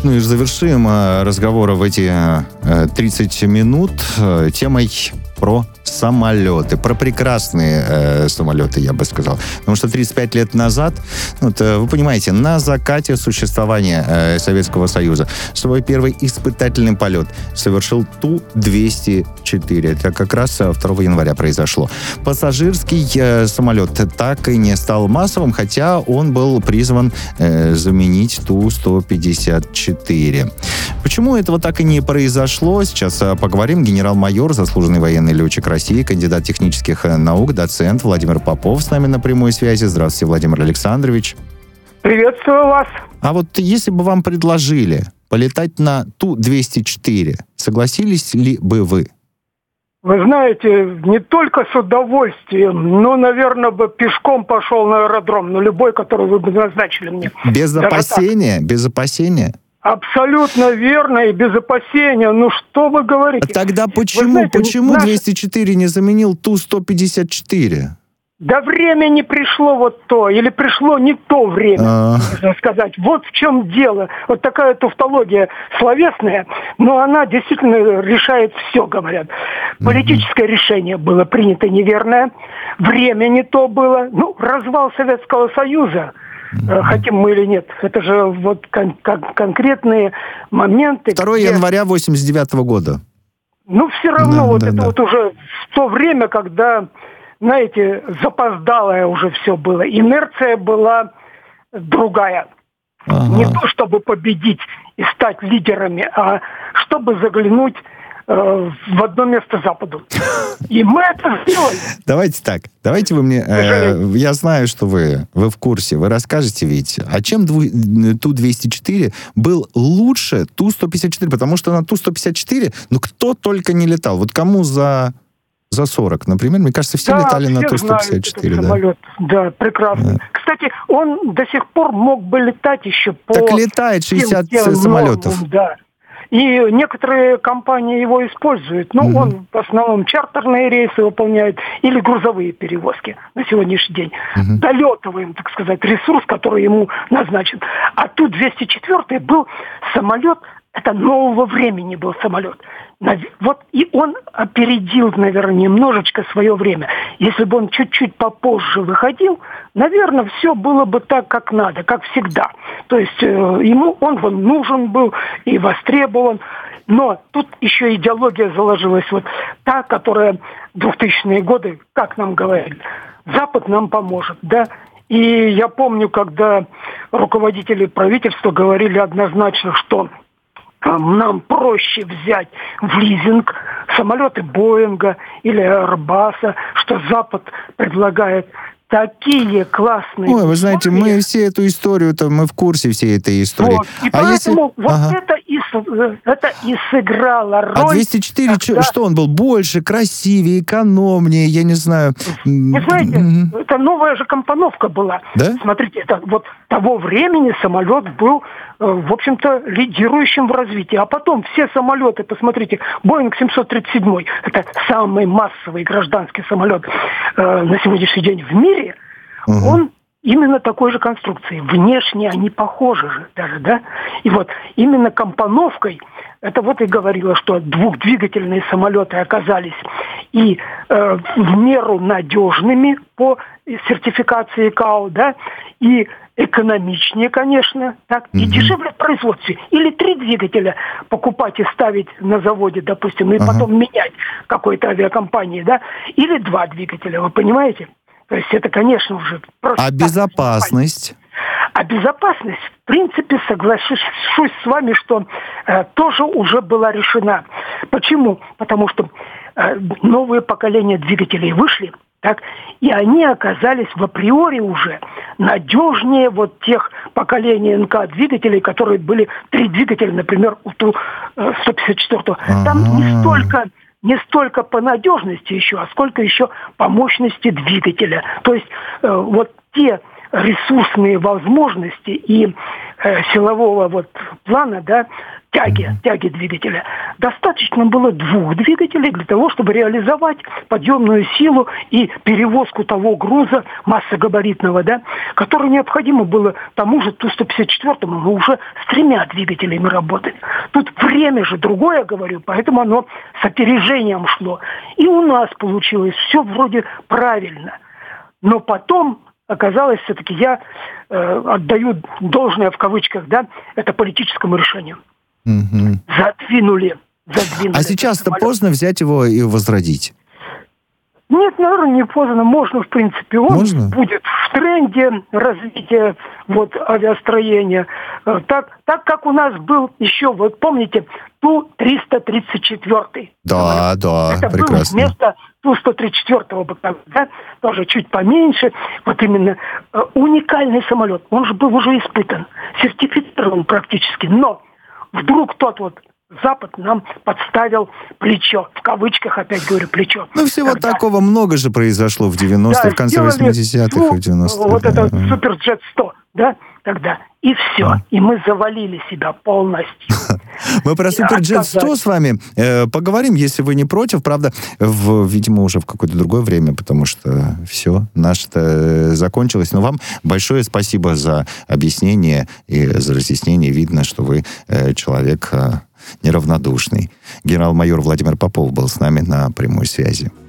Ну и завершим разговор в эти 30 минут темой про самолеты, про прекрасные самолеты, я бы сказал. Потому что 35 лет назад, вы понимаете, на закате существования Советского Союза свой первый испытательный полет совершил Ту-204. Это как раз 2 января произошло. Пассажирский самолет так и не стал массовым, хотя он был призван заменить Ту-154. Почему этого так и не произошло? Сейчас поговорим. Генерал-майор, заслуженный военный летчик России, кандидат технических наук, доцент Владимир Попов с нами на прямой связи. Здравствуйте, Владимир Александрович. Приветствую вас. А вот если бы вам предложили полетать на Ту-204, согласились ли бы вы? Вы знаете, не только с удовольствием, но, наверное, бы пешком пошел на аэродром, на любой, который вы бы назначили мне. Без опасения? Без опасения? Абсолютно верно и без опасения. Ну что вы говорите? Тогда почему 204 не заменил Ту-154? Да время не пришло вот то, или пришло не то время, можно сказать. Вот в чем дело. Вот такая тавтология словесная, но она действительно решает все, говорят. Политическое решение было принято неверное, время не то было. Развал Советского Союза, хотим мы или нет, это же вот конкретные моменты. 2 января 1989 года. Все равно вот уже в то время, когда, знаете, запоздалое уже все было. Инерция была другая. Не то, чтобы победить и стать лидерами, а чтобы заглянуть в одно место Западу. И мы это сделали. Давайте так. Давайте вы мне... я знаю, что вы в курсе. Вы расскажете ведь, а чем Ту-204 был лучше Ту-154? Потому что на Ту-154, кто только не летал. Вот кому за 40, например, мне кажется, все летали на Ту-154. Самолет. Да, прекрасно. Да. Кстати, он до сих пор мог бы летать еще по... Так летает 60 самолетов. Да. И некоторые компании его используют. Он в основном чартерные рейсы выполняет или грузовые перевозки на сегодняшний день. Долетываем, так сказать, ресурс, который ему назначен. А Ту-204 был самолет, это нового времени был самолет. Вот и он опередил, наверное, немножечко свое время. Если бы он чуть-чуть попозже выходил, наверное, все было бы так, как надо, как всегда. То есть ему он нужен был и востребован. Но тут еще идеология заложилась вот та, которая 2000-е годы, как нам говорили, Запад нам поможет, да. И я помню, когда руководители правительства говорили однозначно, что нам проще взять в лизинг самолеты Боинга или Airbus, что Запад предлагает такие классные... Ой, вы знаете, мы все эту историю-то, мы в курсе всей этой истории. Вот. И поэтому это и сыграло роль... А 204, что он был? Больше, красивее, экономнее, я не знаю. Не знаете, это новая же компоновка была. Да? Смотрите, это вот того времени самолет был, в общем-то, лидирующим в развитии. А потом все самолеты, посмотрите, Боинг 737, это самый массовый гражданский самолет на сегодняшний день в мире, он именно такой же конструкции. Внешне они похожи же даже, да? И вот именно компоновкой, это вот и говорило, что двухдвигательные самолеты оказались и в меру надежными по сертификации ИКАО, да, и экономичнее, конечно, так, и дешевле в производстве. Или 3 двигателя покупать и ставить на заводе, допустим, и потом менять какой-то авиакомпании, да, или 2 двигателя, вы понимаете? То есть это, конечно, уже просто... А безопасность? А безопасность, в принципе, соглашусь с вами, что тоже уже была решена. Почему? Потому что новые поколения двигателей вышли, так, и они оказались в априори уже надежнее вот тех поколений НК-двигателей, которые были 3 двигателя, например, у Ту-154. Там не столько по надежности еще, а сколько еще по мощности двигателя. То есть вот те ресурсные возможности и силового вот плана, да, тяги двигателя. Достаточно было 2 двигателей для того, чтобы реализовать подъемную силу и перевозку того груза массогабаритного, да, который необходимо было тому же Ту-154, но уже с 3 двигателями работать. Тут время же другое, говорю, поэтому оно с опережением шло. И у нас получилось все вроде правильно. Но потом оказалось, все-таки я отдаю должное в кавычках, да, это политическому решению. Угу. Задвинули. А сейчас-то поздно взять его и возродить? Нет, наверное, не поздно. Можно, в принципе. Он будет в тренде развития авиастроения. Так как у нас был еще, вот помните, Ту-334. Да, это прекрасно. Был вместо Ту-134, да, тоже чуть поменьше. Вот именно уникальный самолет. Он же был уже испытан, сертифицирован практически. Но вдруг Запад нам подставил плечо. В кавычках опять говорю плечо. Всего такого много же произошло в 90-х, в конце 80-х и в 90-х. Вот этот Суперджет 100, да, тогда. И все. И мы завалили себя полностью. Мы про Суперджет 100 с вами поговорим, если вы не против. Правда, видимо, уже в какое-то другое время, потому что все, наше-то закончилось. Но вам большое спасибо за объяснение и за разъяснение. Видно, что вы человек неравнодушный. Генерал-майор Владимир Попов был с нами на прямой связи.